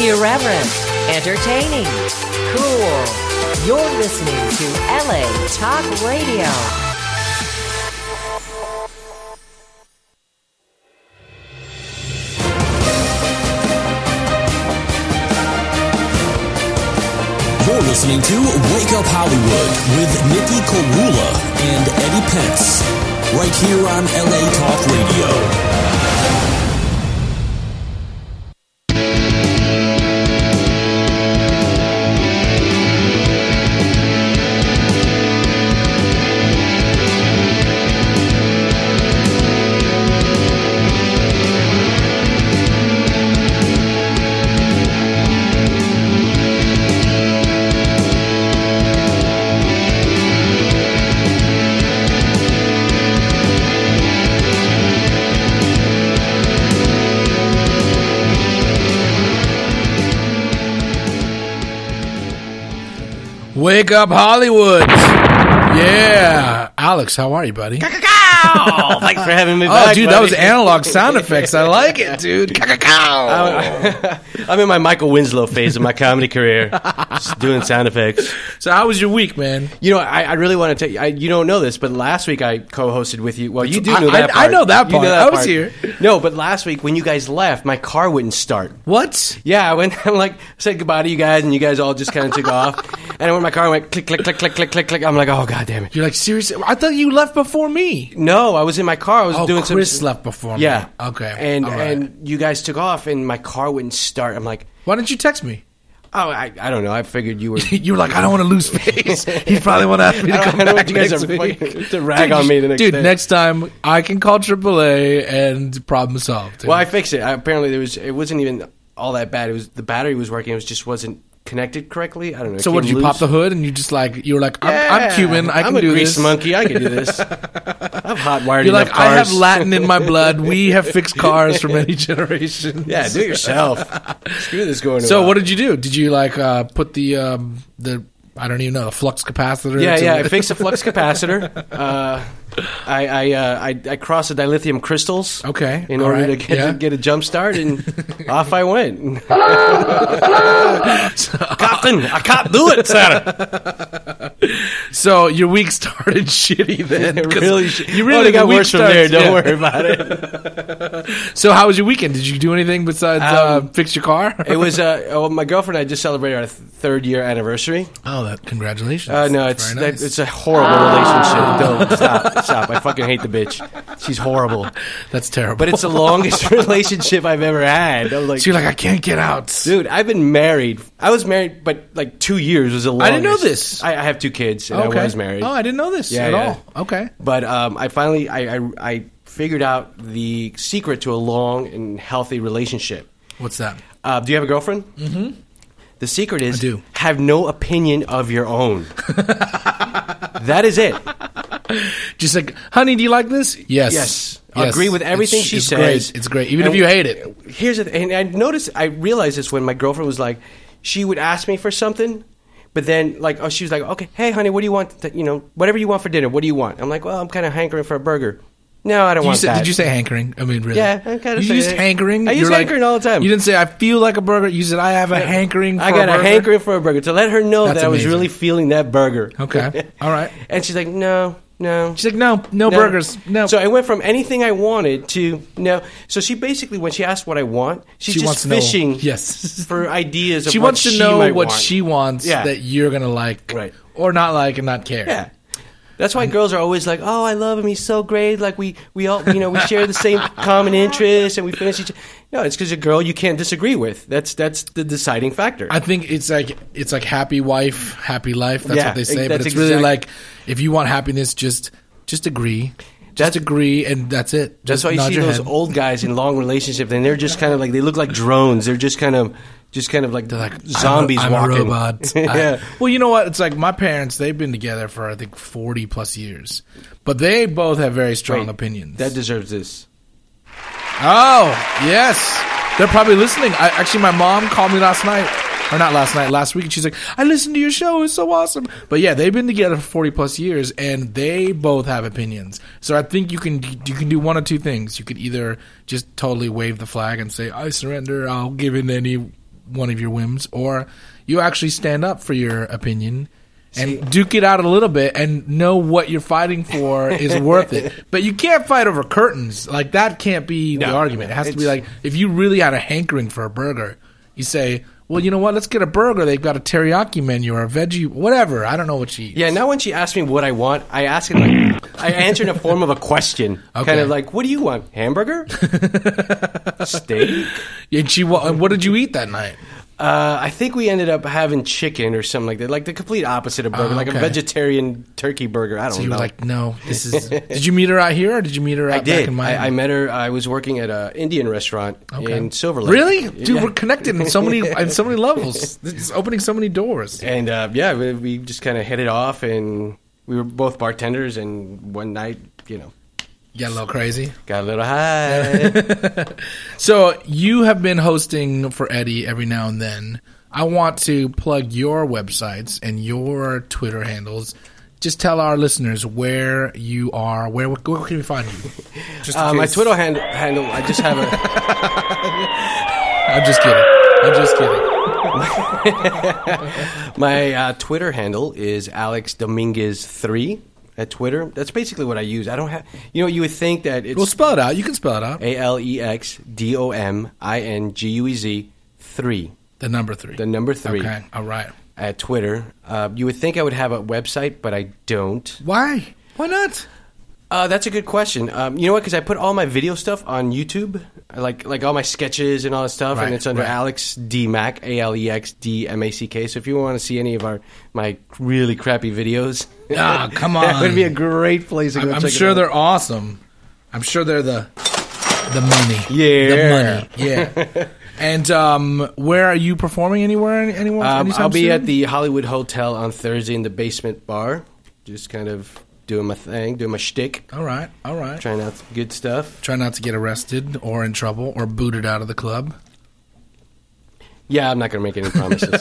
Irreverent, entertaining, cool. You're listening to LA Talk Radio. You're listening to Wake Up Hollywood with Nikki Korula and Eddie Pence, right here on LA Talk Radio. Wake Up Hollywood. Yeah. Alex, how are you, buddy? Thanks for having me back. Oh, dude, buddy. that was analog sound effects. I like it, dude. I'm in my Michael Winslow phase of my comedy career, just doing sound effects. So how was your week, man? You know, I really want to tell you, you don't know this, but last week I co-hosted with you. Well, you do know that part. I know that part. I was part. here. No, but last week when you guys left, my car wouldn't start. What? Yeah, I said goodbye to you guys, and you guys all just kind of took off. And I went in my car and went click, click, click, click, click, click, click. I'm like, oh, God damn it. You're like, seriously? I thought you left before me. No, I was in my car. I was doing some... Chris left before me. Yeah. Okay. And you guys took off, and my car wouldn't start. I'm like... Why didn't you text me? Oh, I don't know. I figured you were... You were like, I don't want to lose face. He probably want to ask me to come back next week. To rag on me the next day. Dude, next time, I can call AAA and problem solved. Well, I fixed it. Apparently, it wasn't even all that bad. It was the battery was working. It just wasn't connected correctly. I don't know. So what, did you pop the hood and you were like, I'm Cuban, I can do this. I'm a grease monkey, I can do this. I've hot wired You're enough like, cars. I have Latin in my blood. We have fixed cars for many generations. Yeah, do it yourself. Screw this going So what did you do? Did you put the I don't even know, the flux capacitor? Yeah, I fixed the flux capacitor. I crossed the dilithium crystals. Okay. In order to get a jump start, and off I went. Captain, I can't do it, sir. So your week started shitty then. You really got worse from there. Don't worry about it. So how was your weekend? Did you do anything besides fix your car? It was my girlfriend and I just celebrated our 3rd year anniversary. Oh, congratulations. No, it's a horrible relationship. Don't stop. I fucking hate the bitch. She's horrible. That's terrible. But it's the longest relationship I've ever had. I'm like, so you're like, I can't get out. Dude, I've been married. I was married, but like 2 years was the longest. I didn't know this. I have 2 kids, and I was married. Oh, I didn't know this at all. Okay. But I finally I figured out the secret to a long and healthy relationship. What's that? Do you have a girlfriend? Mm-hmm. The secret is I do. Have no opinion of your own. That is it. Just like, honey, do you like this? Yes. Agree with everything she says. Great. It's great, even if you hate it. Here's and I realized this when my girlfriend was like, she would ask me for something, but then she was like, okay, hey, honey, what do you want? Whatever you want for dinner. What do you want? I'm like, well, I'm kind of hankering for a burger. No, I don't want that. Did you say hankering? I mean, really? Yeah, I kind of. You used hankering. I use hankering all the time. You didn't say I feel like a burger. You said I have a hankering. I got a hankering for a burger to let her know that I was really feeling that burger. Okay, all right. And she's like, no. She's like, no burgers, no. So I went from anything I wanted to no. So she basically, when she asked what I want, she's just fishing for ideas of she what wants to know what want. she wants that you're going to like or not like and not care. Yeah. That's why girls are always like, "Oh, I love him. He's so great. Like we all, we share the same common interests, and we finish each." No, it's because a girl you can't disagree with. That's the deciding factor. I think it's like happy wife, happy life. That's what they say. But it's really like if you want happiness, just agree. Just agree, and that's it. That's why you see those old guys in long relationships, and they're just kind of like they look like drones. They're just kind of like zombies I'm walking. A robot. Yeah. Well, you know what? It's like my parents. They've been together for I think 40 plus years, but they both have very strong opinions. That deserves this. Oh yes, they're probably listening. Actually, my mom called me last night. Or not last night, last week, and she's like, I listened to your show, it's so awesome. But yeah, they've been together for 40 plus years, and they both have opinions. So I think you can do one of two things. You could either just totally wave the flag and say, I surrender, I'll give in any one of your whims, or you actually stand up for your opinion and duke it out a little bit and know what you're fighting for is worth it. But you can't fight over curtains. Like, that can't be the argument. It has to be like, if you really had a hankering for a burger, you say, well, you know what? Let's get a burger. They've got a teriyaki menu or a veggie, whatever. I don't know what she eats. Yeah, now when she asks me what I want, I ask it like, I answer in a form of a question. Okay. Kind of like, what do you want? Hamburger? Steak? And what did you eat that night? I think we ended up having chicken or something like that. Like the complete opposite of burger. Like a vegetarian turkey burger. I don't know. So you were like, no, this is... Did you meet her out here or did you meet her out back in Miami? I met her. I was working at an Indian restaurant in Silver Lake. Really? Dude, we're connected in so many levels. It's opening so many doors. And we just kind of hit it off, and we were both bartenders, and one night, Got a little crazy. Got a little high. So you have been hosting for Eddie every now and then. I want to plug your websites and your Twitter handles. Just tell our listeners where you are. Where can we find you? Just my Twitter handle, I just have a... I'm just kidding. My Twitter handle is Alex Dominguez 3. At Twitter, that's basically what I use. I don't have, you would think that it's... Well, spell it out. You can spell it out. AlexDominguez 3. The number 3. The number 3. Okay, all right. At Twitter. You would think I would have a website, but I don't. Why? Why not? That's a good question. You know what? Because I put all my video stuff on YouTube, like all my sketches and all that stuff, and it's under Alex D Mac, AlexDMack. So if you want to see any of my really crappy videos, come on, that would be a great place to go. I'm sure they're awesome. I'm sure they're the money. Yeah, the money. Yeah. And where are you performing? Anywhere? I'll be at the Hollywood Hotel on Thursday in the basement bar, just kind of doing my thing, doing my shtick. All right. Trying out some good stuff. Try not to get arrested or in trouble or booted out of the club. Yeah, I'm not going to make any promises.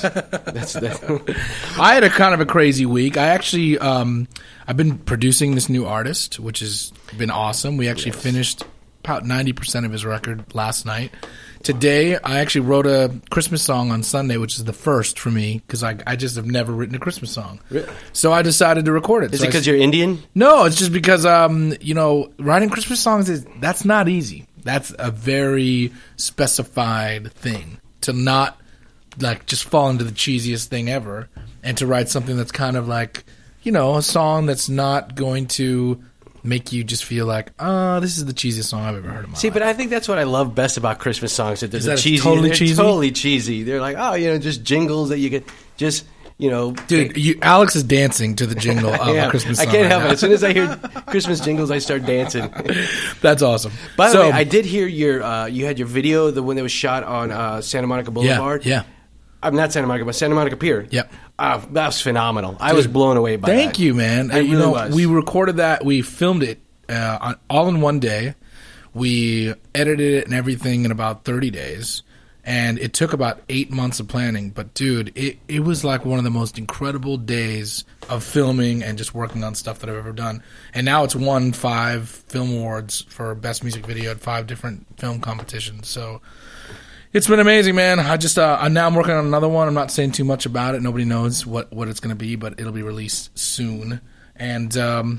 I had a kind of a crazy week. I actually, I've been producing this new artist, which has been awesome. We actually finished about 90% of his record last night. Today, I actually wrote a Christmas song on Sunday, which is the first for me, because I just have never written a Christmas song. Really? So I decided to record it. Is it because you're Indian? No, it's just because, writing Christmas songs, that's not easy. That's a very specified thing. To not, just fall into the cheesiest thing ever, and to write something that's kind of like, a song that's not going to make you just feel like, this is the cheesiest song I've ever heard in my life. But I think that's what I love best about Christmas songs. That Is that cheesy, totally cheesy? Totally cheesy. They're like, just jingles that you get, just, Dude, Alex is dancing to the jingle of a Christmas song. I can't help it. As soon as I hear Christmas jingles, I start dancing. That's awesome. By the way, I did hear you had your video, the one that was shot on Santa Monica Boulevard. Yeah. I'm not Santa Monica, but Santa Monica Pier. Yep. That was phenomenal. I was blown away by that. Thank you, man. It really was. We recorded that. We filmed it all in one day. We edited it and everything in about 30 days. And it took about 8 months of planning. But, dude, it was like one of the most incredible days of filming and just working on stuff that I've ever done. And now it's won 5 film awards for Best Music Video at 5 different film competitions. So it's been amazing, man. Now I'm working on another one. I'm not saying too much about it. Nobody knows what it's going to be, but it'll be released soon. And,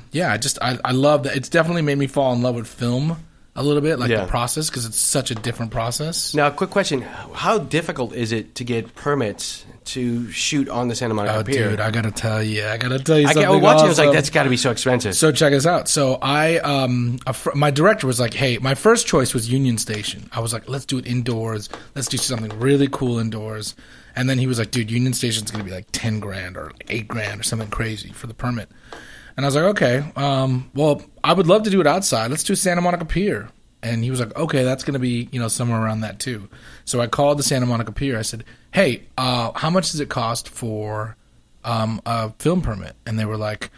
I love that. It's definitely made me fall in love with film a little bit, the process, because it's such a different process. Now, quick question. How difficult is it to get permits to shoot on the Santa Monica Pier? Dude, I got to tell you something I was watching, awesome. I was like, that's got to be so expensive. So check us out. So my director was like, hey, my first choice was Union Station. I was like, let's do it indoors. Let's do something really cool indoors. And then he was like, dude, Union Station's going to be like $10,000 or $8,000 or something crazy for the permit. And I was like, okay, well, I would love to do it outside. Let's do Santa Monica Pier. And he was like, okay, that's going to be, somewhere around that too. So I called the Santa Monica Pier. I said, hey, how much does it cost for a film permit? And they were like,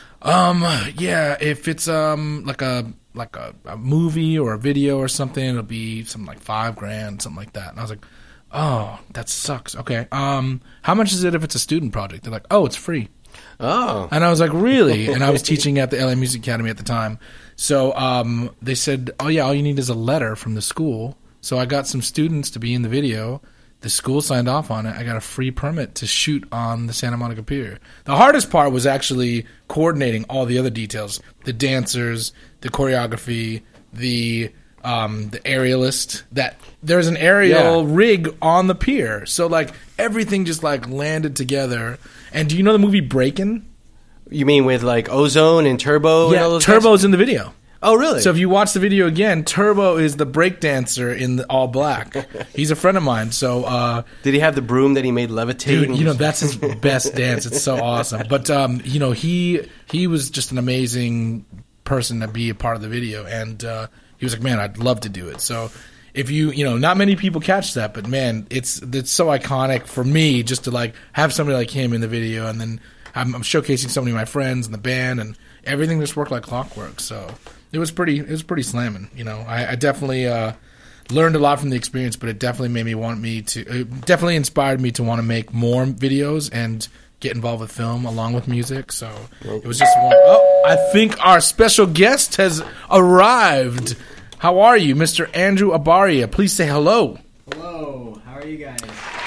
if it's like a movie or a video or something, it'll be something like $5,000, something like that. And I was like, oh, that sucks. Okay. How much is it if it's a student project? They're like, oh, it's free. Oh. And I was like, really? And I was teaching at the LA Music Academy at the time. So they said, oh, yeah, all you need is a letter from the school. So I got some students to be in the video the school signed off on it. I got a free permit to shoot on the Santa Monica Pier. The hardest part was actually coordinating all the other details: the dancers, the choreography, the aerialist. That there's an aerial rig on the pier, so like everything just like landed together. And do you know the movie Breakin'? You mean with like Ozone and Turbo? Yeah, and all those Turbo's in the video. Oh, really? So if you watch the video again, Turbo is the breakdancer in the all black. He's a friend of mine. So did he have the broom that he made levitate? Dude, that's his best dance. It's so awesome. But he was just an amazing person to be a part of the video, and he was like, man, I'd love to do it. So if not many people catch that, but man, it's so iconic for me just to like have somebody like him in the video, and then I'm showcasing so many of my friends in the band, and everything just worked like clockwork. So it was pretty slamming. I definitely learned a lot from the experience, but it definitely it definitely inspired me to want to make more videos and get involved with film along with music. So it was just one. Oh, I think our special guest has arrived. How are you, Mr. Andrew Abaria? Please say hello. Hello. How are you guys?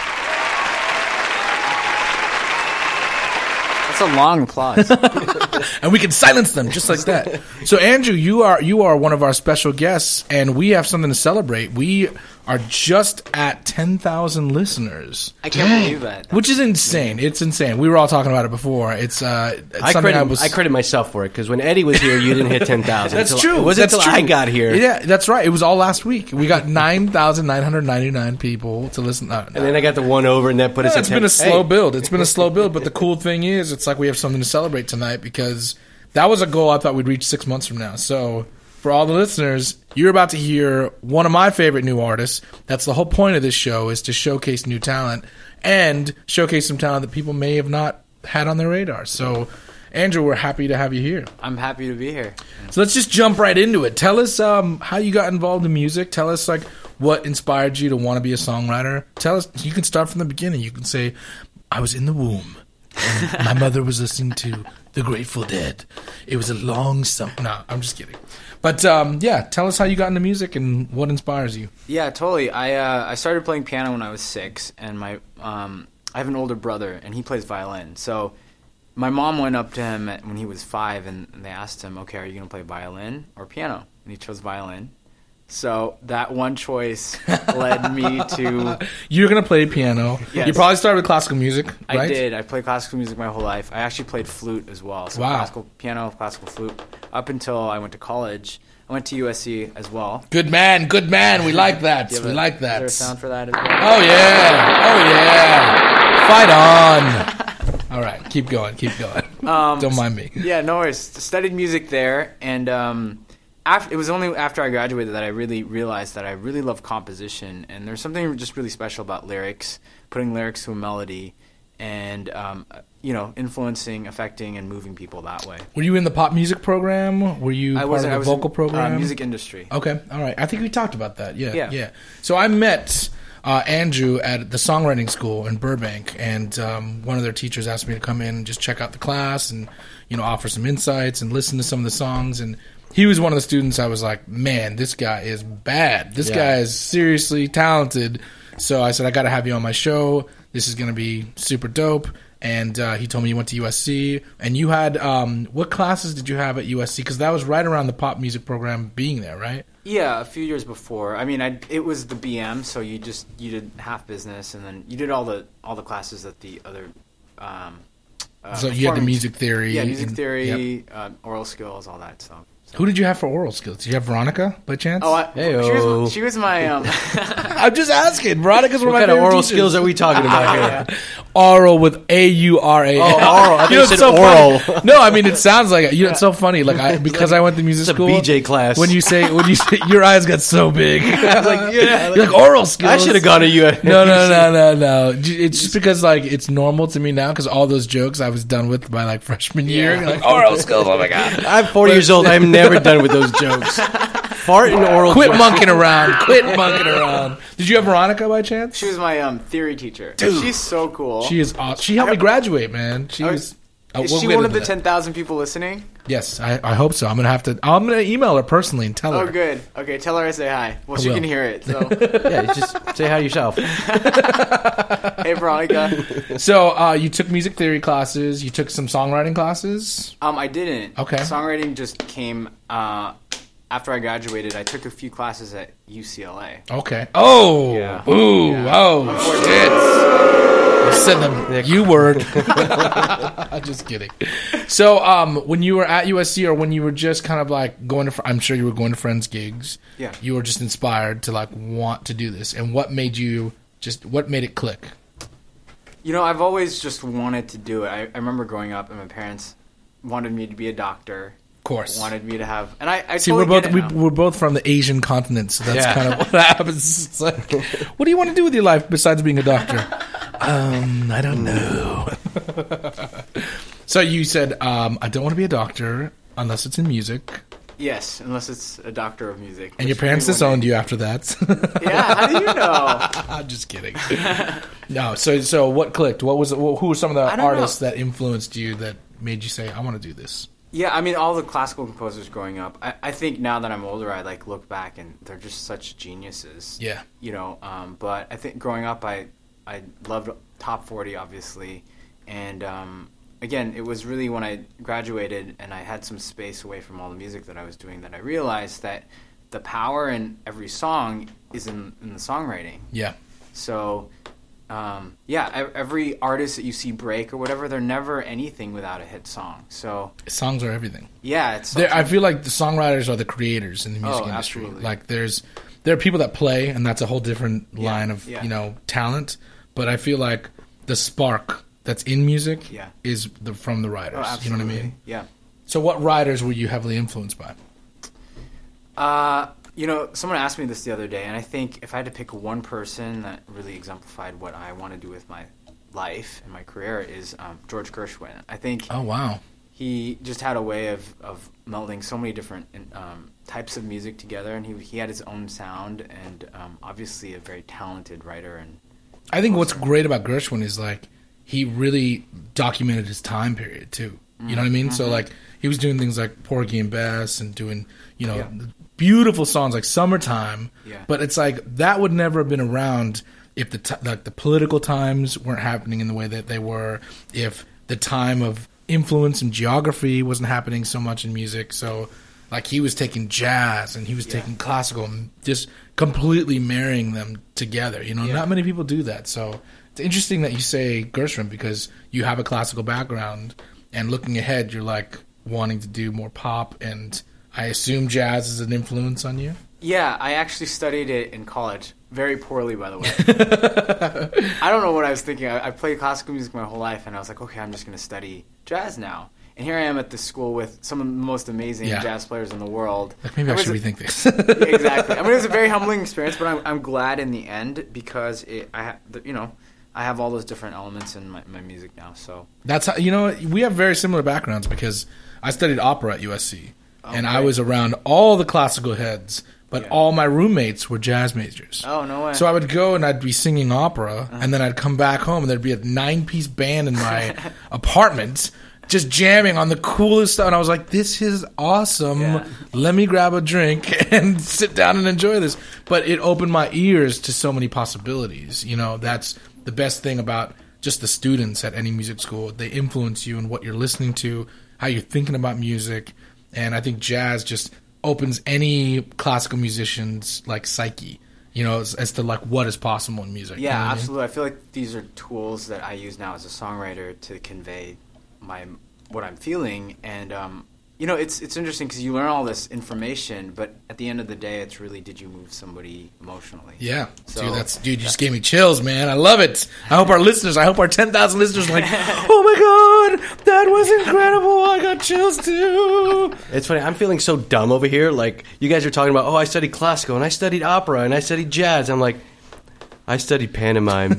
That's a long applause. And we can silence them just like that. So, Andrew, you are one of our special guests, and we have something to celebrate. We are just at 10,000 listeners. I can't believe that. Which is insane. It's insane. We were all talking about it before. It's I credit myself for it, because when Eddie was here, you didn't hit 10,000. That's true. It wasn't until I got here. Yeah, that's right. It was all last week. We got 9,999 people to listen. And then I got the one over, and that put us at 10. It's been a slow build. It's been a slow build, but the cool thing is it's like we have something to celebrate tonight, because that was a goal I thought we'd reach 6 months from now. So for all the listeners, you're about to hear one of my favorite new artists. That's the whole point of this show, is to showcase new talent and showcase some talent that people may have not had on their radar. So, Andrew, we're happy to have you here. I'm happy to be here. So let's just jump right into it. Tell us how you got involved in music. Tell us like what inspired you to want to be a songwriter. Tell us. You can start from the beginning. You can say, I was in the womb, and my mother was listening to The Grateful Dead. It was a long summer. No, I'm just kidding. But, tell us how you got into music and what inspires you. Yeah, totally. I started playing piano when I was 6, and I have an older brother, and he plays violin. So my mom went up to him when he was 5, and they asked him, okay, are you going to play violin or piano? And he chose violin. So that one choice led me to... You're going to play piano. Yes. You probably started with classical music, right? I did. I played classical music my whole life. I actually played flute as well. So classical piano, classical flute, up until I went to college. I went to USC as well. Good man. We like that. We like that. Is there a sound for that as well? Oh, yeah. Fight on. All right. Keep going. Don't mind me. Yeah, no worries. Studied music there, and... it was only after I graduated that I really realized that I really love composition, and there's something just really special about lyrics, putting lyrics to a melody, and influencing, affecting, and moving people that way. Were you in the pop music program? Were you part of the vocal program? Music industry. Okay, all right. I think we talked about that. Yeah. So I met Andrew at the songwriting school in Burbank, and one of their teachers asked me to come in and just check out the class and offer some insights and listen to some of the songs. And he was one of the students I was like, man, this guy is bad. This guy is seriously talented. So I said, I got to have you on my show. This is going to be super dope. And he told me you went to USC. And you had, what classes did you have at USC? Because that was right around the pop music program being there, right? Yeah, a few years before. I mean, it was the BM, so you did half business, and then you did all the classes that the other. So you had the music theory. Yeah, music theory, oral skills, all that stuff. So. Who did you have for oral skills? Did you have Veronica by chance? Oh, she was my. I'm just asking. Veronica's one of my favorite What kind of oral teachers. skills are we talking about here? Oral with A-U-R-A. Oh, oral. I think you said so oral. Funny. No, I mean it sounds like it. It's so funny. Because I went to music school. It's a BJ class. When you say your eyes got so big. I was like, yeah, you're like oral skills. I should have gone to you. No. It's just because it's normal to me now because all those jokes I was done with by freshman year. Yeah. Like oral skills. Oh my god. I'm 40 years old. I'm never done with those jokes. Fart and oral. Quit monkeying around. Did you have Veronica by chance? She was my theory teacher. Dude. She's so cool. She is awesome. She helped me graduate, man. Is we'll she get one of into the that. 10,000 people listening? Yes, I hope so. I'm gonna email her personally and tell her. Oh, good. Okay, tell her I say hi. Well, she will. can hear it. So, Yeah, you just say hi yourself. hey, Veronica. So you took music theory classes. You took some songwriting classes. I didn't. Okay. Songwriting just came after I graduated. I took a few classes at UCLA. Okay. Oh. Yeah. Ooh. Yeah. Oh. Shit. I said the U word. Just kidding. So, when you were at USC, or when you were just kind of like going to, I'm sure you were going to friends' gigs. Yeah. You were just inspired to like want to do this, and what made it click? You know, I've always just wanted to do it. I remember growing up, and my parents wanted me to be a doctor. Of course. Wanted me to have, and I See, totally get it now. we're both from the Asian continent, so that's Yeah. kind of what happens. It's like, what do you want to do with your life besides being a doctor? I don't know. So you said, I don't want to be a doctor unless it's in music. Yes, unless it's a doctor of music. And your parents disowned you after that. Yeah, how do you know? I'm just kidding. No, so what clicked? Who were some of the I don't artists know. that influenced you that made you say, I want to do this? Yeah, I mean, all the classical composers growing up. I think now that I'm older, I like look back and they're just such geniuses. Yeah. You know, but I think growing up, I loved Top 40, obviously, and again, it was really when I graduated and I had some space away from all the music that I was doing that I realized that the power in every song is in the songwriting. Yeah. So, every artist that you see break or whatever, they're never anything without a hit song. So, Songs are everything. yeah, it's I feel like the songwriters are the creators in the music industry. absolutely. Like there are people that play, and that's a whole different line of yeah. talent. But I feel like the spark that's in music Yeah. is from the writers. Oh, You know what I absolutely. mean? Yeah. So what writers were you heavily influenced by? Someone asked me this the other day, and I think if I had to pick one person that really exemplified what I want to do with my life and my career is George Gershwin. I think Oh wow. he just had a way of melding so many different types of music together, and he had his own sound, and obviously a very talented writer. And I think what's great about Gershwin is like he really documented his time period too. You know what I mean? So like he was doing things like Porgy and Bess and doing Yeah. beautiful songs like Summertime. Yeah. But it's like that would never have been around if the political times weren't happening in the way that they were, if the time of influence and geography wasn't happening so much in music. So like he was taking jazz and he was taking classical and just completely marrying them together. Not many people do that. So it's interesting that you say Gershwin because you have a classical background, and looking ahead, you're like wanting to do more pop, and I assume jazz is an influence on you. yeah, I actually studied it in college. Very poorly, by the way. I don't know what I was thinking. I played classical music my whole life, and I was like, okay, I'm just going to study jazz now. And here I am at this school with some of the most amazing jazz players in the world. Like maybe I should rethink this. Yeah, exactly. I mean, it was a very humbling experience, but I'm glad in the end because I have all those different elements in my music now. So That's how we have very similar backgrounds because I studied opera at USC, and I great. was around all the classical heads, but all my roommates were jazz majors. Oh, no way. So I would go and I'd be singing opera, and then I'd come back home and there'd be a 9-piece band in my apartment just jamming on the coolest stuff. And I was like, this is awesome. Yeah. Let me grab a drink and sit down and enjoy this. But it opened my ears to so many possibilities. That's the best thing about just the students at any music school. They influence you in what you're listening to, how you're thinking about music. And I think jazz just opens any classical musician's like psyche, as to like what is possible in music. yeah, You know what I mean? absolutely. I feel like these are tools that I use now as a songwriter to convey what I'm feeling, and it's interesting because you learn all this information, but at the end of the day, it's really, did you move somebody emotionally? Yeah. So, Dude, you just gave me chills, man. I love it. I hope our 10,000 listeners are like, oh my God, that was incredible. I got chills too. It's funny. I'm feeling so dumb over here. Like, you guys are talking about, I studied classical, and I studied opera, and I studied jazz. I'm like, I studied pantomime.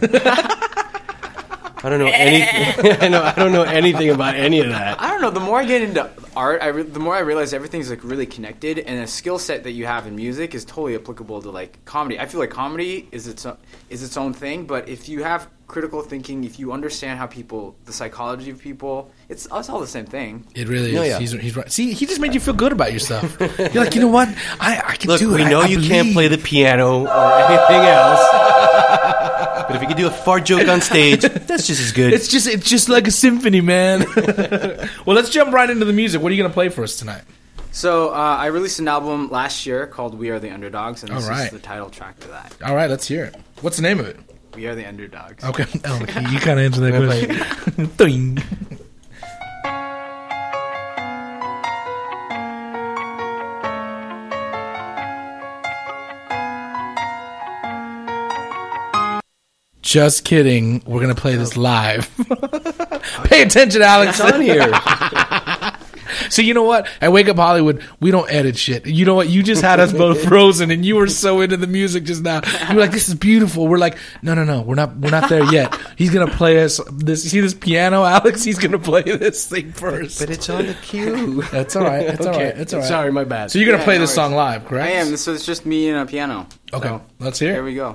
I don't know anything. I don't know anything about any of that. I don't know. The more I get into art, the more I realize everything's like really connected, and a skill set that you have in music is totally applicable to like comedy. I feel like comedy is its own thing, but if you have critical thinking, if you understand how the psychology of people, It's all the same thing. It really is. No, yeah. He's right. See, he just made you feel good about yourself. You're like, you know what? I can Look, do it. we know I you believe. can't play the piano or anything else. But if you can do a fart joke on stage, that's just as good. It's just like a symphony, man. Well, let's jump right into the music. What are you going to play for us tonight? So I released an album last year called We Are the Underdogs, and this All right. is the title track to that. All right, let's hear it. What's the name of it? We Are the Underdogs. Okay. Oh, okay. You kind of answered that question. Doing. Just kidding. We're going to play this live. Pay attention, Alex. It's on here. So you know what? At Wake Up Hollywood, we don't edit shit. You know what? You just had us both frozen, and you were so into the music just now. You were like, "This is beautiful." We're like, "No, we're not there yet." He's gonna play us this. See this piano, Alex? He's gonna play this thing first. But it's on the cue. That's all right. It's all right. It's all right. Sorry, my bad. So you're gonna play no this song worries. live, correct? I am. So it's just me and a piano. Okay, So, let's hear here it. we go.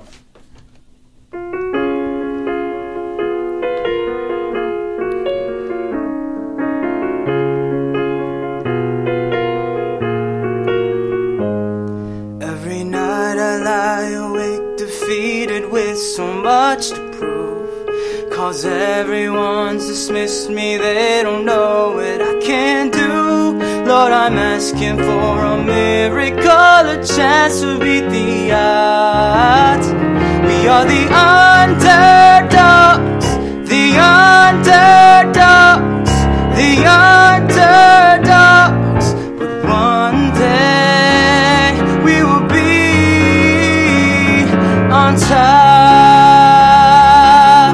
Every night I lie awake, defeated with so much to prove. 'Cause everyone's dismissed me, they don't know what I can do. Lord, I'm asking for a miracle, a chance to beat the odds. We are the underdogs, the underdogs, the underdogs. But one day we will be on top.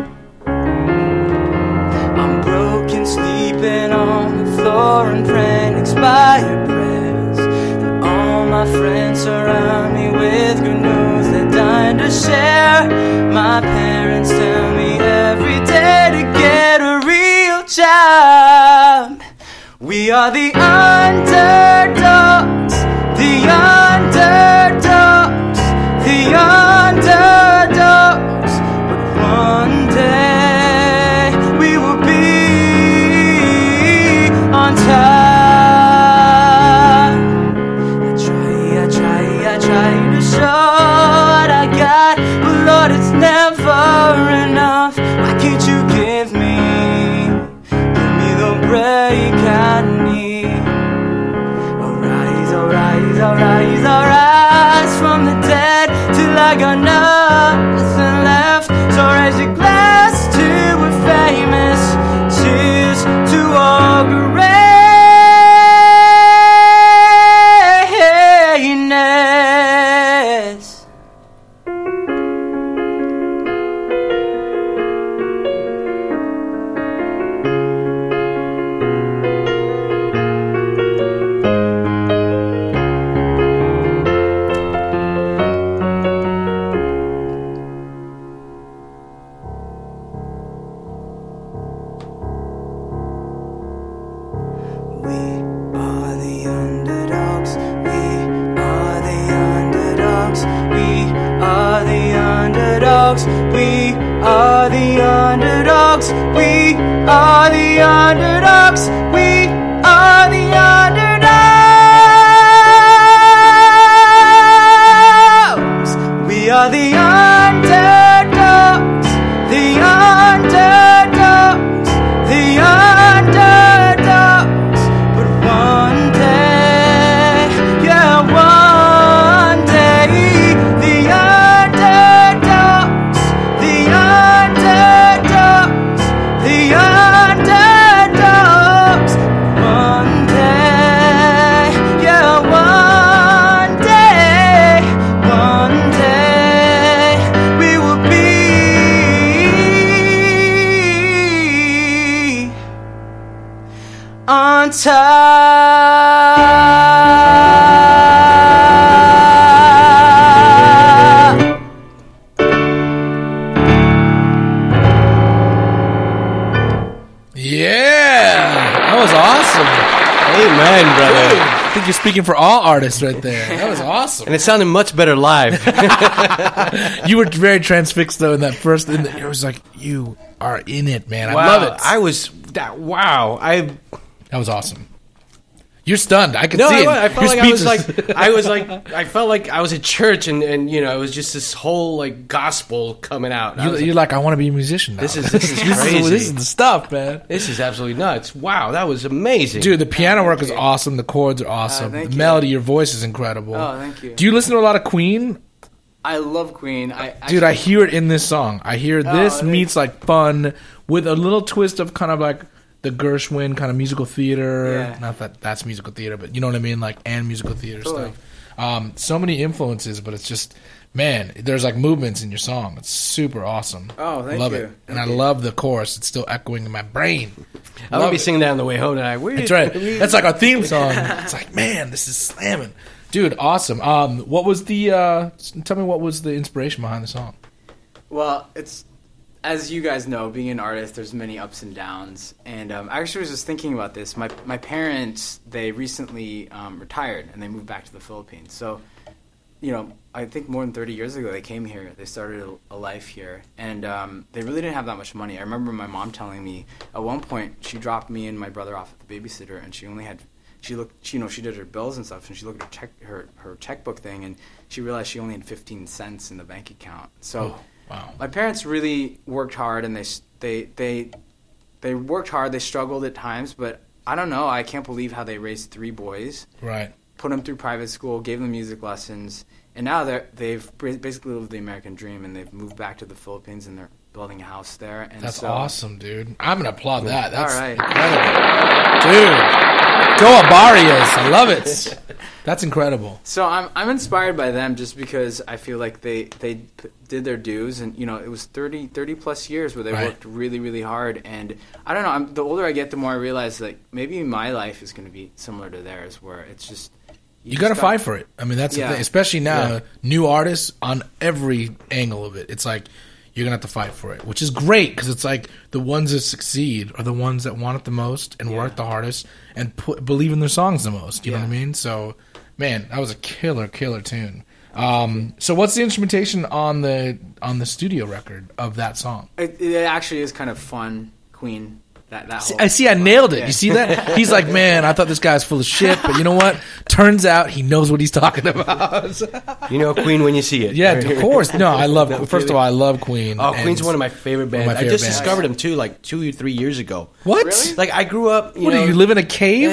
I'm broken, sleeping on the floor and praying expired prayers. And all my friends surround me with good news they're dying to share. My parents tell me every day to get a real job. We are the underdogs, the underdogs, the underdogs. But one day we will be on top. I try to show what I got, but Lord, it's never enough. Why can't you give me the break I need? I'll rise, I'll rise, I'll rise, I'll rise from the dead till I got nothing left. So raise your glass to a famous, cheers to all greatness. We are the underdogs. We are the underdogs. We are the underdogs. We are the underdogs. We are the underdogs. We are the underdogs. We are the underdogs. The underdogs. The underdogs. But one day, yeah, one day, the underdogs, the underdogs, the underdogs. One day, yeah, one day, we will be on top. Yeah, that was awesome. Amen, brother. Dude, I think you're speaking for all artists right there. That was awesome. And it sounded much better live. You were very transfixed though in that first. It was like you are in it, man. I Wow. love it. I was Wow. That was awesome. You're stunned. I could No, see it. I felt Your like I was speech like, I felt like I was at church, and it was just this whole like gospel coming out. I was You're like, I want to be a musician now. This is crazy. This is the stuff, man. This is absolutely nuts. Wow, that was amazing. Dude, the piano work is awesome. The chords are awesome. thank The you. melody, your voice is incredible. Oh, thank you. Do you listen to a lot of Queen? I love Queen. Dude, I hear it in this song. I hear this thank meets like fun with a little twist of kind of like the Gershwin kind of musical theater. Yeah. Not that that's musical theater, but you know what I mean? Like, and musical theater Totally. stuff. So many influences, but it's just, man, there's like movements in your song. It's super awesome. Oh, thank love you. it. And I love the chorus. It's still echoing in my brain. I'm gonna be singing that on the way home tonight. That's right. That's like our theme song. It's like, man, this is slamming. Dude, awesome. What was the, tell me what was the inspiration behind the song? Well, it's, as you guys know, being an artist, there's many ups and downs. And I actually was just thinking about this. My parents, they recently retired, and they moved back to the Philippines. So, I think more than 30 years ago, they came here. They started a life here. And they really didn't have that much money. I remember my mom telling me, at one point, she dropped me and my brother off at the babysitter, and she only had... She looked, she did her bills and stuff, and she looked at her checkbook thing, and she realized she only had 15 cents in the bank account. So, wow. My parents really worked hard, and they worked hard. They struggled at times, but I don't know. I can't believe how they raised 3 boys, Right. put them through private school, gave them music lessons, and now they've basically lived the American dream, and they've moved back to the Philippines, and they're building a house there. And That's so, awesome, dude. I'm going to applaud that. That's all right. incredible. Dude, go Abarias. I love it. That's incredible. So I'm inspired by them just because I feel like they did their dues, and it was 30 plus years where they Right. worked really, really hard. And I don't know, the older I get, the more I realize like maybe my life is going to be similar to theirs, where it's just You got to fight for it. I mean, that's the Yeah. thing. Especially now, Yeah. new artists on every angle of it. It's like you're gonna have to fight for it, which is great because it's like the ones that succeed are the ones that want it the most and work the hardest and believe in their songs the most. You know what I mean? So, man, that was a killer tune. So, what's the instrumentation on the studio record of that song? It actually is kind of fun, Queen. That whole, I nailed it. Yeah. You see that? He's like, man, I thought this guy's full of shit, but you know what? Turns out he knows what he's talking about. You know Queen when you see it. Yeah, of course. No, I love. First of all, I love Queen. Oh, and Queen's one of my favorite bands. my favorite I just bands. discovered them too, like 2 or 3 years ago. What? Really? Like I grew up. What do you live in a cave?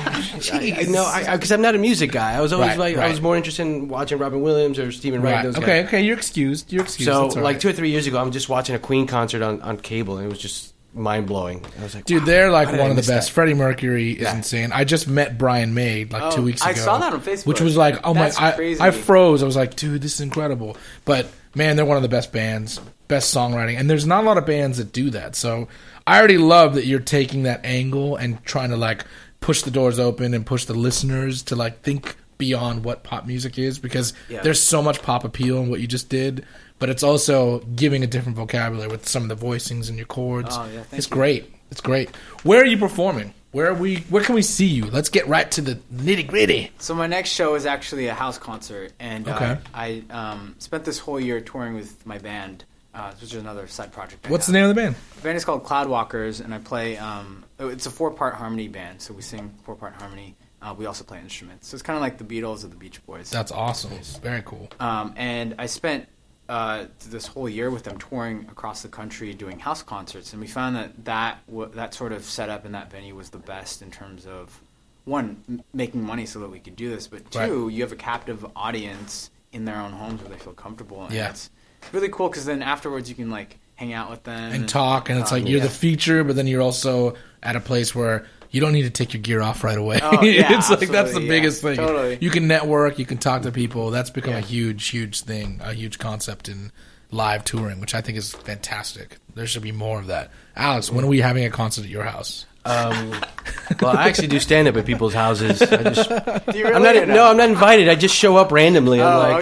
Because I'm not a music guy. I was always Right, I was right. more interested in watching Robin Williams or Stephen Wright. Right. Those Okay. guys. Okay. You're excused. You're excused. So That's all like right. 2 or 3 years ago, I'm just watching a Queen concert on cable, and it was just mind blowing. I was like, Dude, wow, they're like how did I one of the miss best. that? Freddie Mercury is Yeah. insane. I just met Brian May like 2 weeks ago. I saw that on Facebook. Which was like, oh That's my, crazy. I froze. I was like, dude, this is incredible. But man, they're one of the best bands, best songwriting, and there's not a lot of bands that do that. So I already love that you're taking that angle and trying to like push the doors open and push the listeners to like think beyond what pop music is, because there's so much pop appeal in what you just did, but it's also giving a different vocabulary with some of the voicings and your chords. Oh, yeah, thank It's you. great. It's great. Where are you performing? Where can we see you? Let's get right to the nitty gritty. So my next show is actually a house concert, and Okay. I spent this whole year touring with my band, which is another side project. What's the name of the band? The band is called Cloudwalkers, and I play. It's a 4-part harmony band, so we sing 4-part harmony. We also play instruments, so it's kind of like the Beatles or the Beach Boys. That's awesome. Very cool. And I spent this whole year with them touring across the country doing house concerts, and we found that sort of setup in that venue was the best in terms of, one, making money so that we could do this, but two, you have a captive audience in their own homes where they feel comfortable, and it's really cool because then afterwards you can like hang out with them And talk, and it's like you're the feature, but then you're also at a place where you don't need to take your gear off right away. Oh, yeah, it's like that's the absolutely, biggest thing. totally. You can network, you can talk to people. That's become a huge thing, a huge concept in live touring, which I think is fantastic. There should be more of that. Alex, when are we having a concert at your house? Well, I actually do stand up at people's houses. I just, Do you really I'm not. or No, I'm not invited. I just show up randomly. I'm Oh, like,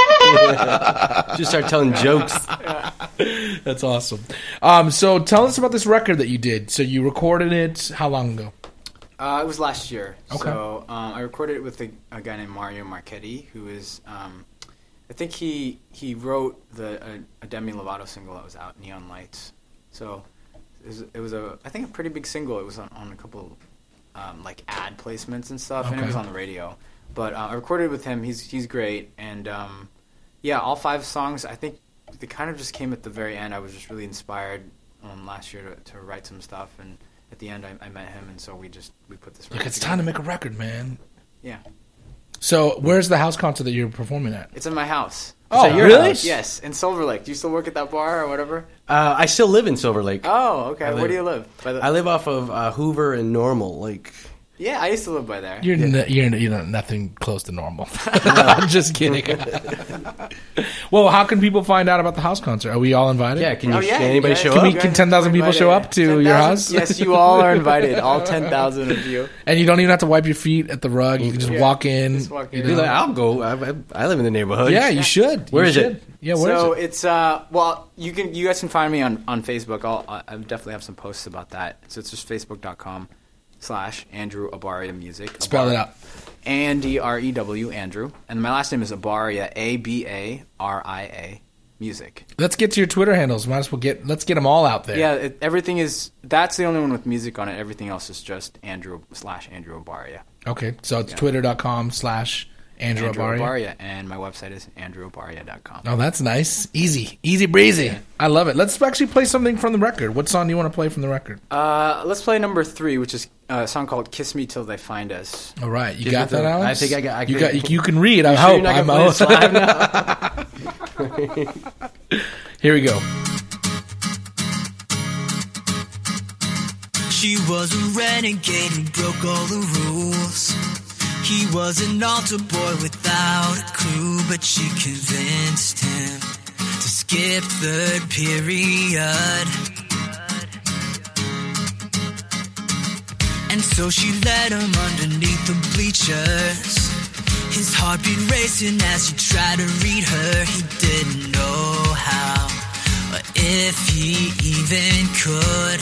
okay. just start telling jokes. That's awesome. So tell us about this record that you did. So you recorded it how long ago? It was last year. Okay. So I recorded it with a guy named Mario Marchetti, who is, I think he wrote a Demi Lovato single that was out, Neon Lights. So It was I think a pretty big single. It was on a couple like ad placements and stuff, and it was on the radio. But I recorded with him. He's great, and yeah, all 5 songs. I think they kind of just came at the very end. I was just really inspired last year to write some stuff, and at the end I met him, and so we put this. Look, it's time to make a record, man. Yeah. So, where's the house concert that you're performing at? It's in my house. Oh, your really? house? Yes, in Silver Lake. Do you still work at that bar or whatever? I still live in Silver Lake. Oh, okay. Where do you live? I live off of Hoover and Normal. Like, yeah, I used to live by there. You're nothing close to normal. I'm just kidding. Well, how can people find out about the house concert? Are we all invited? yeah, can yeah, anybody yeah. show Can up? we- can 10,000 people show up to 10,000 your house? Yes, you all are invited. All 10,000 of you. And you don't even have to wipe your feet at the rug. You can just walk in. Just walk in. you Be know. like, I'll go. I live in the neighborhood. Yeah, you should. Where You is it? should. Yeah, where is So it? it's well, you guys can find me on Facebook. I definitely have some posts about that. So it's just facebook.com/Andrew Abaria Music. Spell it out. Andrew, Andrew, and my last name is Abaria, Abaria Music. Let's get to your Twitter handles. Let's get them all out there. Yeah, everything is. That's the only one with music on it. Everything else is just Andrew Abaria. Okay, so it's twitter.com/Andrew Abaria. And my website is andrewabaria.com. Oh, that's nice. Easy breezy. Yeah. I love it. Let's actually play something from the record. What song do you want to play from the record? Let's play number 3, which is a song called "Kiss Me Till They Find Us." All right, you Give got it that, the- Alex? I think I got- You can read. I Sure hope. you're not I'm gonna play it live now? Here we go. She was a renegade who broke all the rules. He was an altar boy without a clue, but she convinced him to skip third period. And so she led him underneath the bleachers. His heartbeat racing as he tried to read her. He didn't know how, or if he even could.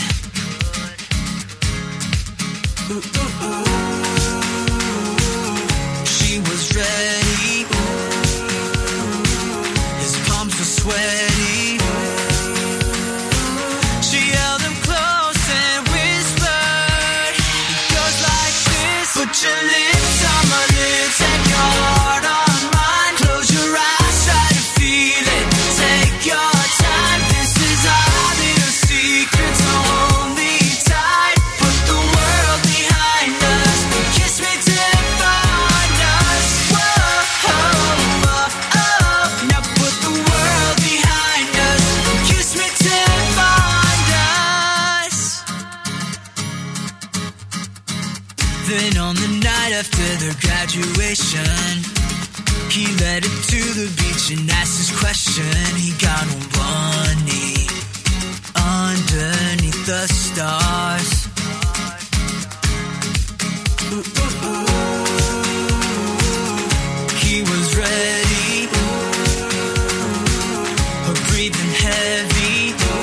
She was ready. His palms were sweaty. She held him close and whispered, "It goes like this. Put your lips on my lips and your heart on mine. Close your eyes, try to feel it. Take your time. This is our little secret, so hold me tight. Put the world behind us. Kiss me till it find us. Whoa, oh, oh, oh. Now put the world behind us. Kiss me till it find us. Then on the night after their graduation, he led her to the beach and asked his question. He got on one knee underneath the stars. He was ready, her breathing heavy.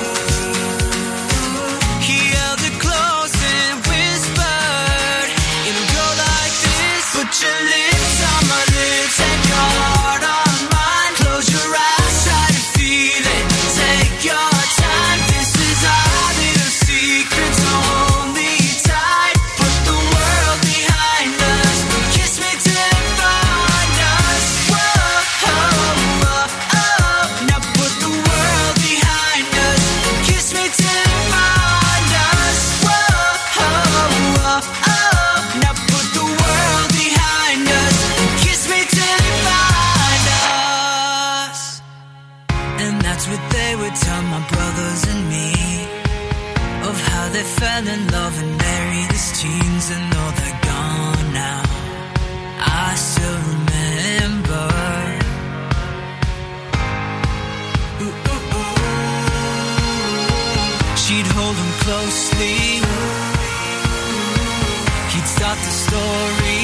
He held her close and whispered, "It'll go like this. Put your lips on my lips and your heart on mine. Close your eyes, try to feel it. Take your time. This is our little secret, so hold me tight. Put the world behind us. Kiss me till it find us. Whoa, oh, oh, oh. Now put the world behind us. Kiss me till it find us. Whoa, oh, oh, oh. Now put the world behind us. Kiss me till it find us. And that's what they would tell my brothers and me, of how they fell in love and married as teens. And though they're gone now, I still remember. She'd hold him closely. He'd start the story.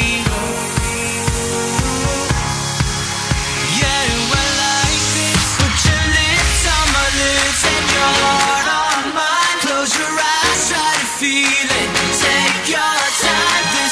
Yeah, it went like this. Put your lips on my lips and your heart on mine. Close your eyes, try to feel it. Take your time.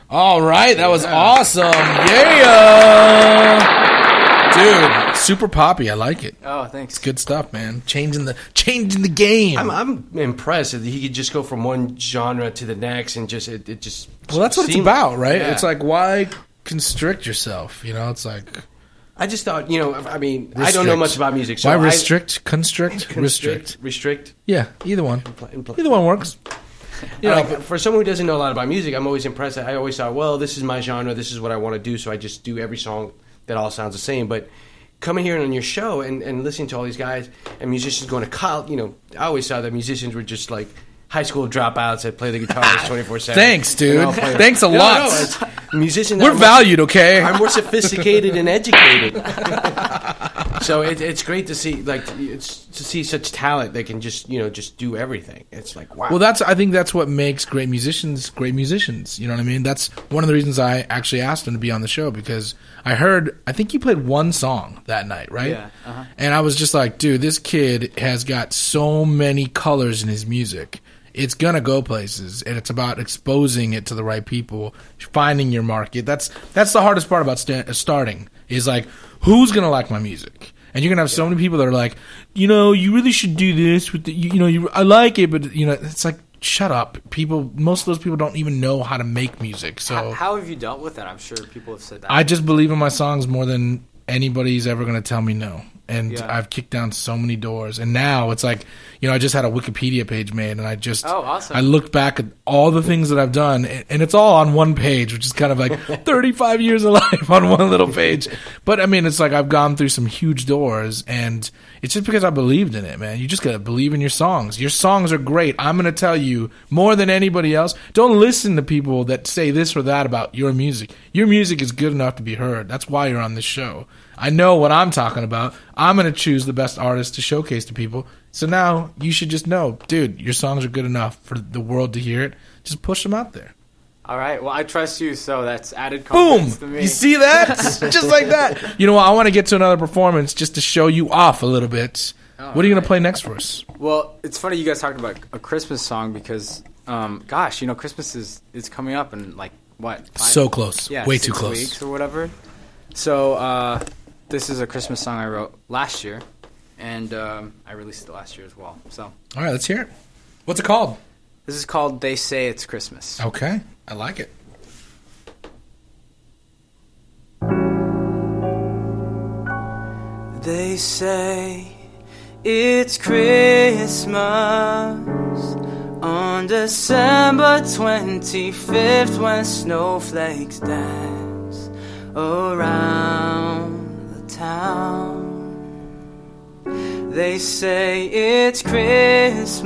All right, that was awesome. Yeah. Dude, super poppy. I like it. Oh, thanks. It's good stuff, man. Changing the game. I'm impressed that he could just go from one genre to the next and just it just. Well, that's what it's seemed- about, right? Yeah. It's like, why constrict yourself? You know, it's like, I just thought, I mean, I don't know Restrict. much about music. So why I- restrict, constrict, restrict? Restrict. Yeah, either one. Impl- Either one works. You know, But for someone who doesn't know a lot about music, I'm always impressed. I always thought, well, this is my genre. This is what I want to do. So I just do every song that all sounds the same. But coming here on your show and listening to all these guys and musicians going to college, I always thought that musicians were just like high school dropouts that play the guitars 24/7. Thanks, dude. And all play- Thanks a No, lot. no, it's- musicians we're are more- valued, okay? are more sophisticated and educated. So it's great to see to see such talent that can just do everything. It's like, wow. Well, I think that's what makes great musicians great musicians. You know what I mean? That's one of the reasons I actually asked him to be on the show, because I think you played one song that night, right? Yeah, uh-huh. And I was just like, dude, this kid has got so many colors in his music. It's gonna go places, and it's about exposing it to the right people, finding your market. That's the hardest part about starting, is like, who's gonna like my music? And you're gonna have so many people that are like, you really should do this with the, I like it, but it's like, shut up. Most of those people don't even know how to make music. So How have you dealt with that? I'm sure people have said that. I just believe in my songs more than anybody's ever gonna tell me no. And Yeah. I've kicked down so many doors. And now it's like, I just had a Wikipedia page made, and I just Oh, awesome. I looked back at all the things that I've done, and it's all on one page, which is kind of like 35 years of life on one little page. But I mean, it's like I've gone through some huge doors, and it's just because I believed in it, man. You just gotta believe in your songs. Your songs are great. I'm gonna tell you more than anybody else. Don't listen to people that say this or that about your music. Your music is good enough to be heard. That's why you're on this show. I know what I'm talking about. I'm going to choose the best artists to showcase to people. So now you should just know, dude, your songs are good enough for the world to hear it. Just push them out there. All right. Well, I trust you, so that's added Boom! confidence to me. You see that? Just like that. You know what? I want to get to another performance just to show you off a little bit. What are you going to play next for us? Well, it's funny you guys talked about a Christmas song because, Christmas is coming up in like what? So close. Yeah, Way 6 too close. weeks or whatever. So this is a Christmas song I wrote last year, and I released it last year as well. So All right, let's hear it. What's it called? this is called "They Say It's Christmas." Okay. I like it. They say it's Christmas on December 25th when snowflakes dance around the town. They say it's Christmas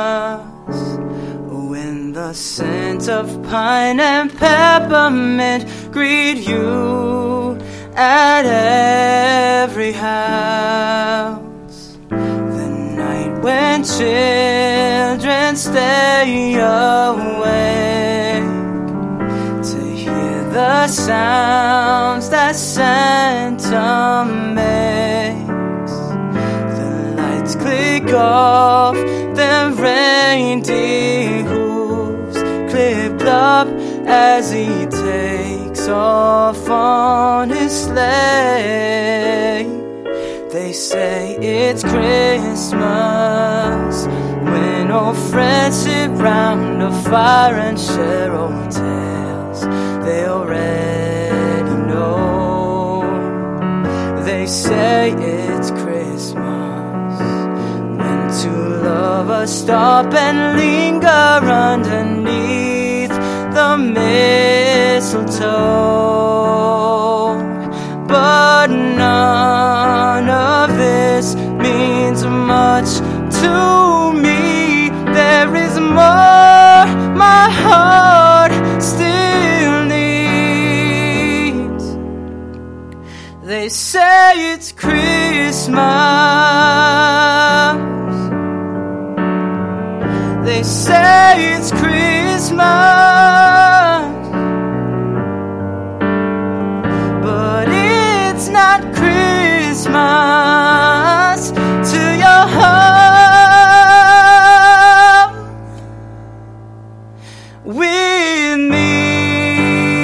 when the scent of pine and peppermint greet you at every house. The night when children stay awake to hear the sounds that Santa makes. The lights click off, the reindeer hooves clip up as he takes off on his sleigh. They say it's Christmas when old friends sit round a fire and share old tales they already know. They say it's Christmas when two lovers stop and linger underneath the mistletoe. But none of this means much to me. There is more my heart still needs. They say it's Christmas. They say it's Christmas, but it's not Christmas till you're home with me.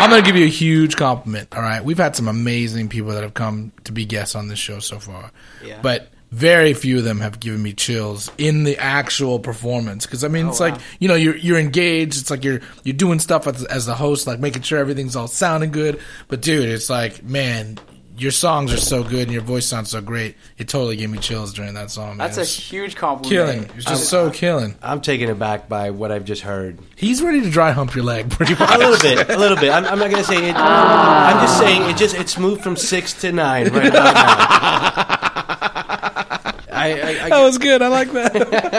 I'm going to give you a huge compliment. All right. We've had some amazing people that have come to be guests on this show so far. Yeah. But very few of them have given me chills in the actual performance. Because, I mean, it's wow. like, you know, you're engaged. It's like you're doing stuff as the host, like making sure everything's all sounding good. But, dude, it's like, man, your songs are so good and your voice sounds so great. It totally gave me chills during that song, man. That's a It's huge compliment. killing. It's just so killing. I'm taken aback by what I've just heard. He's ready to dry hump your leg pretty much. A little bit. I'm not gonna say it. I'm just saying it's moved from 6 to 9 right about now. That was good. I like that.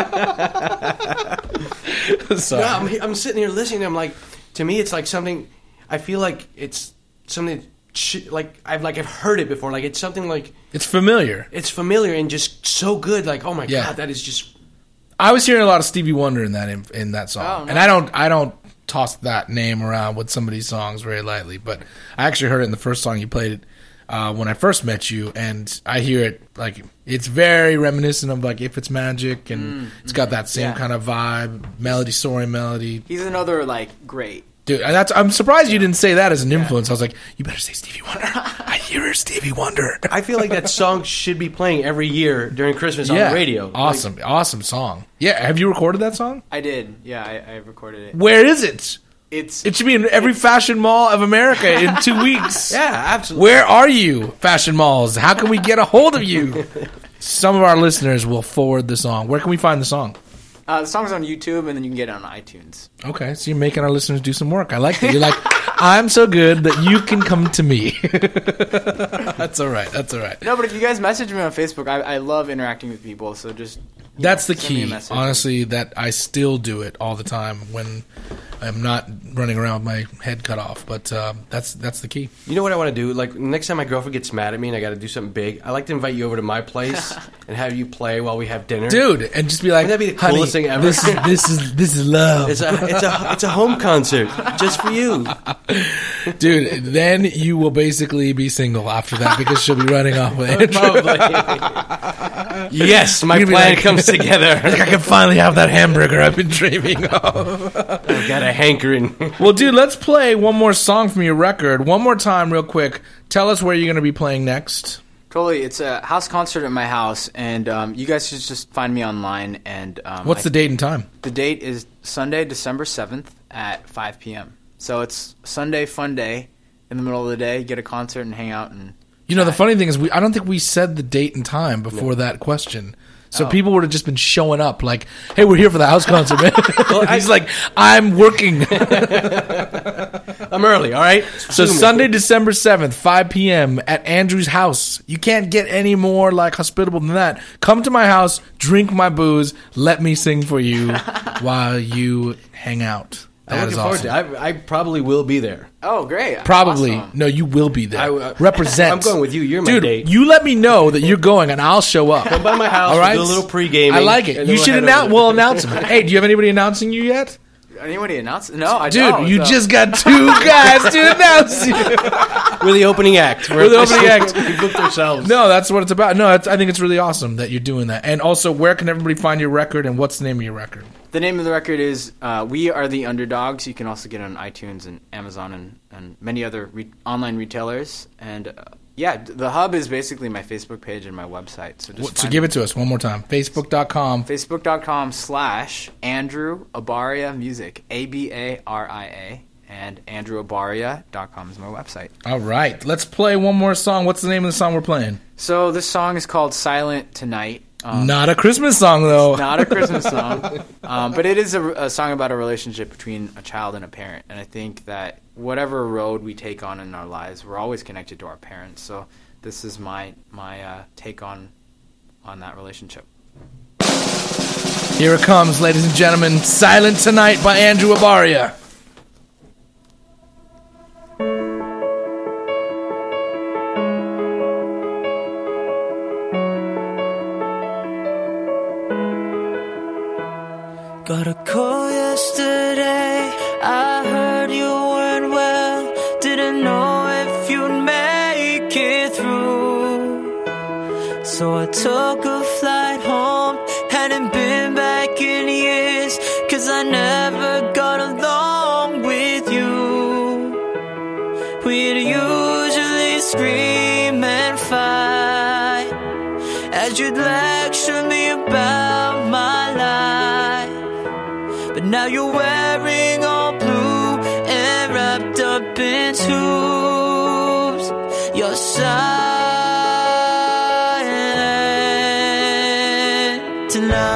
Sorry. No, I'm sitting here listening. I'm like, to me, it's like something. I feel like it's something. Like I've heard it before. Like it's something like It's familiar. it's familiar and just so good. Like, oh my Yeah. god, that is just. I was hearing a lot of Stevie Wonder in that song, Oh, and nice. I don't toss that name around with somebody's songs very lightly. But I actually heard it in the first song you played when I first met you, and I hear it like it's very reminiscent of like If It's Magic, and it's got that same Yeah. kind of vibe, melody, soaring melody. He's another like great. Dude, and I'm surprised you didn't say that as an influence. I was like, you better say Stevie Wonder. I hear Stevie Wonder. I feel like that song should be playing every year during Christmas on the radio. Awesome, awesome song. Yeah, have you recorded that song? I did. Yeah, I recorded it. Where is it? It's It should be in every fashion mall of America in 2 weeks. Yeah, absolutely. Where are you, fashion malls? How can we get a hold of you? Some of our listeners will forward the song. Where can we find the song? the song's on YouTube, and then you can get it on iTunes. Okay, so you're making our listeners do some work. I like that. You're like, I'm so good that you can come to me. That's all right. That's all right. No, but if you guys message me on Facebook, I love interacting with people. So just That's the send me a key. message. Honestly, that I still do it all the time when I'm not running around with my head cut off. But that's the key. You know what I want to do? Like, next time my girlfriend gets mad at me and I got to do something big, I like to invite you over to my place and have you play while we have dinner. Dude, and just be like, Wouldn't that be the "Honey, coolest thing ever?" This is love. It's a home concert just for you. Dude, then you will basically be single after that because she'll be running off with Andrew. Probably. Yes, my You'd be plan like- comes together. Like, I can finally have that hamburger I've been dreaming of. I've got a hankering. Well, dude, let's play one more song from your record. One more time, real quick. Tell us where you're going to be playing next. Totally, it's a house concert at my house, and you guys should just find me online. And What's the date and time? The date is Sunday, December 7th at 5 p.m. So it's Sunday fun day in the middle of the day. Get a concert and hang out. And You know, the funny thing is, I don't think we said the date and time before that question. So people would have just been showing up like, hey, we're here for the house concert, man. He's like, I'm working. I'm early, all right? So Sunday, December 7th, 5 p.m. at Andrew's house. You can't get any more like hospitable than that. Come to my house, drink my booze, let me sing for you while you hang out. I'm That looking is forward awesome. to it. I probably will be there. oh, great! Probably. Awesome. No, you will be there. I- Represent. I'm going with you. You're my Dude, date. you let me know that you're going and I'll show up. Come by my house. All right? We'll do a little pre-gaming. I like it. and You then we'll should head announce. over. We'll announce them. Hey, do you have anybody announcing you yet? Anybody announce? No, I Dude, don't. you so- just got two guys to announce you. We're the opening act. We're the opening act. We booked ourselves. No, that's what it's about. No, I think it's really awesome that you're doing that. And also, where can everybody find your record and what's the name of your record? The name of the record is We Are the Underdogs. You can also get it on iTunes and Amazon and many other online retailers. And the hub is basically my Facebook page and my website. So just So give it to us one more time. Facebook.com. Facebook.com/Andrew Abaria Music. ABARIA. And AndrewAbaria.com is my website. All right. Let's play one more song. What's the name of the song we're playing? So this song is called Silent Tonight. Not a Christmas song, though. Not a Christmas song, but it is a song about a relationship between a child and a parent. And I think that whatever road we take on in our lives, we're always connected to our parents. So this is my take on that relationship. Here it comes, ladies and gentlemen. Silent Tonight by Andrew Abaria. Got a call yesterday, I heard you weren't well. Didn't know if you'd make it through. So I took a flight home, hadn't been back in years, 'cause I never got along with you. scream and fight as you'd lecture me about my life. But now you're wearing all blue and wrapped up in tubes. You're silent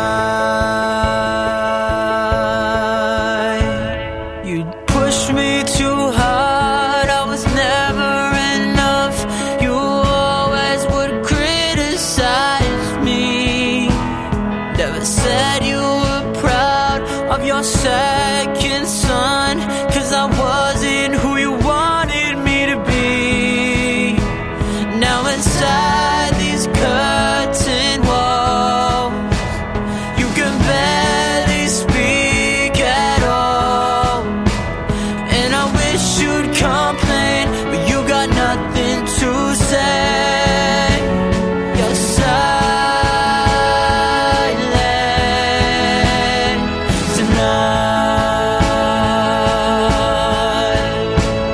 tonight. You push me too hard, I was never enough. You always would criticize me. Never said you were proud of your second son, 'cause I wasn't who you wanted me to be. Now inside these curtain walls, you can barely speak at all. And I wish you'd complain, but you got nothing to say. You're silent tonight.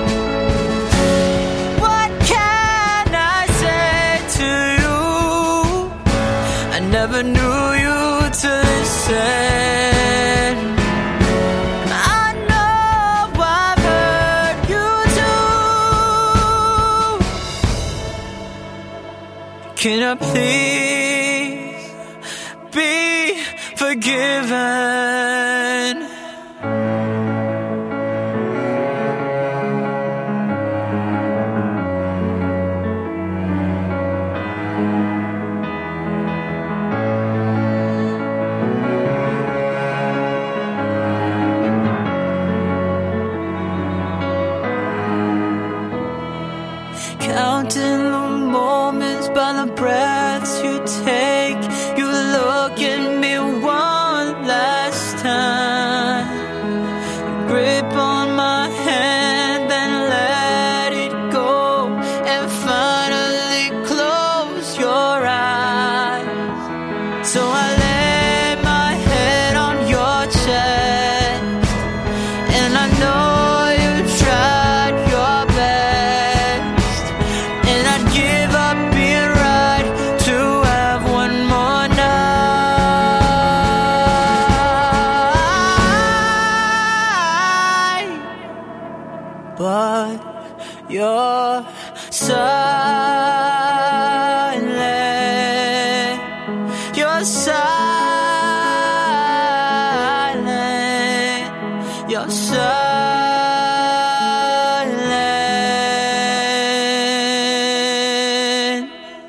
What can I say to you? I never knew you to listen. I know I've hurt you too. Can I please be forgiven? Counting the moments by the breaths you take. You look at me one last time. Grip on my hand, then let it go, and finally close your eyes. So I lay my head on your chest, and I know you tried your best. And I'd give up being right to have one more night. But you're silent. You're silent. You're silent.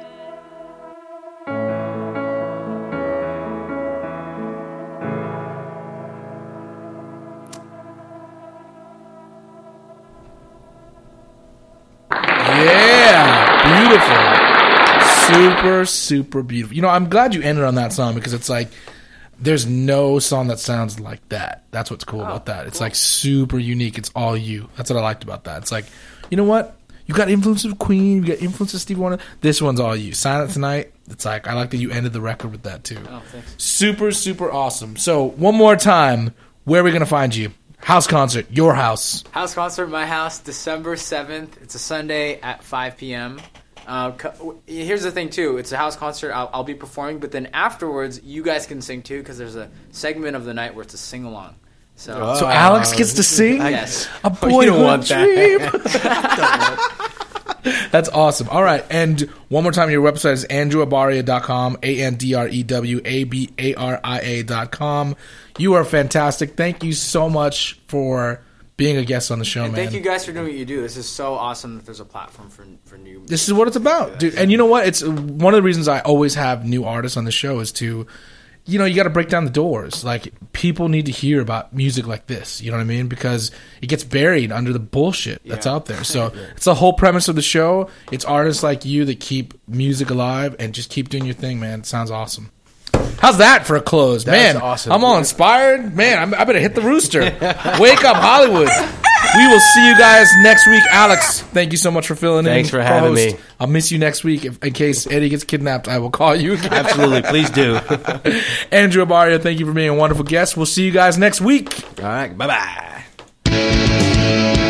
Yeah, beautiful. Super beautiful. You know, I'm glad you ended on that song because it's like there's no song that sounds like that. That's what's cool about that. It's like super unique. It's all you. That's what I liked about that. It's like, you know what? You got influence of Queen. You got influence of Stevie Wonder. This one's all you. Silent Tonight. It's like, I like that you ended the record with that too. Oh, thanks. Super awesome. So one more time, where are we going to find you? House concert, your house. House concert, my house, December 7th. It's a Sunday at 5 p.m. Here's the thing, too. It's a house concert. I'll be performing, but then afterwards, you guys can sing, too, because there's a segment of the night where it's a sing-along. So Alex gets to sing? Yes. A boyhood dream. that. That's awesome. All right. And one more time, your website is andrewabaria.com, AndrewAbaria.com. You are fantastic. Thank you so much for being a guest on the show, And man. thank you guys for doing what you do. This is so awesome that there's a platform for new. This is what it's about, dude. And you know what? It's one of the reasons I always have new artists on the show is to, you know, you got to break down the doors. Like, people need to hear about music like this. You know what I mean? Because it gets buried under the bullshit that's out there. So it's the whole premise of the show. It's artists like you that keep music alive and just keep doing your thing, man. It sounds awesome. How's that for a close? That's Man, awesome. I'm all inspired. Man, I better hit the rooster. Wake up, Hollywood. We will see you guys next week. Alex, thank you so much for filling in. Thanks for having me. I'll miss you next week. In case Eddie gets kidnapped, I will call you again. Absolutely. Please do. Andrew Abaria, thank you for being a wonderful guest. We'll see you guys next week. All right. Bye-bye.